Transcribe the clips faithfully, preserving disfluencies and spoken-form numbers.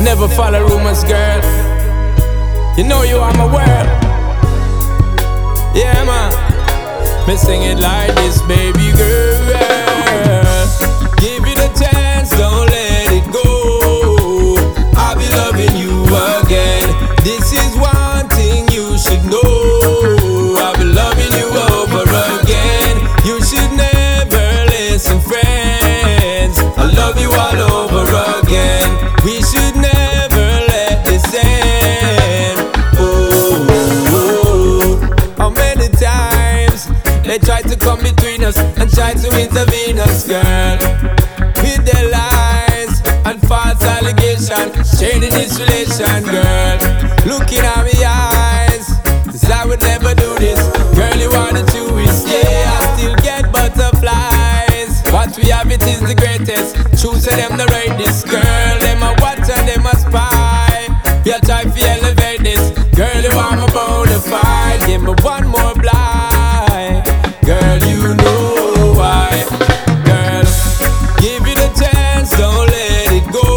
Never follow rumors, girl. You know you are my world. Yeah, man. Me sing it like this, baby girl. Give it a chance, don't let it go. I'll be loving you again. This is one thing you should know. I'll be loving you over again. You should never listen, friends. I love you all over again. We should never let this end. Oh, oh, oh. How many times they try to come between us and try to intervene us, girl, with their lies and false allegations, shading this relation, girl. Looking at me eyes, 'cause I would never do this. Girl, you are the truest. Yeah, I still get butterflies. What we have, it is the greatest. Choose them the rightest, girl. Them a watch and them a spy. You try to elevate this. Girl, you are my bona fide. Give me one more blind. Girl, you know why. Girl, give it a chance, don't let it go.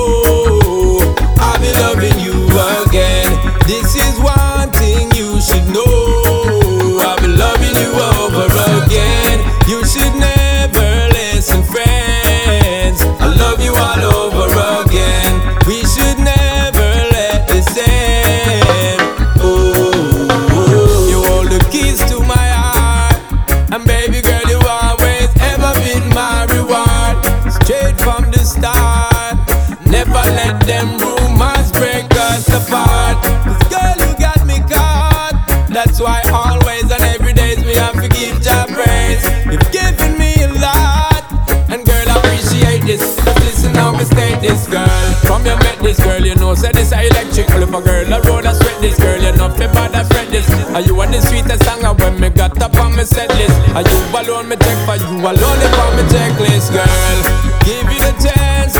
I'll be loving you again. This is one thing you should know. I'll be loving you over again. You should never listen, friends. I love you all over again. We should never let this end. Oh, oh. You hold the keys to my heart, and baby girl, you always ever been my reward. Straight from the start, never let them rumors break us apart. 'Cause girl, you got me caught. That's why always and every day we have to give your praise. You've given me a lot, and girl, I appreciate this. But listen how me state this, girl. From you met this girl, you know, say this a electrical. If a girl a road, I sweat this girl, you know, fi bad I fret this. Are you on the sweetest song and when me got up on me set list? Are you alone me check for you alone if on me checklist, girl? Give it a chance,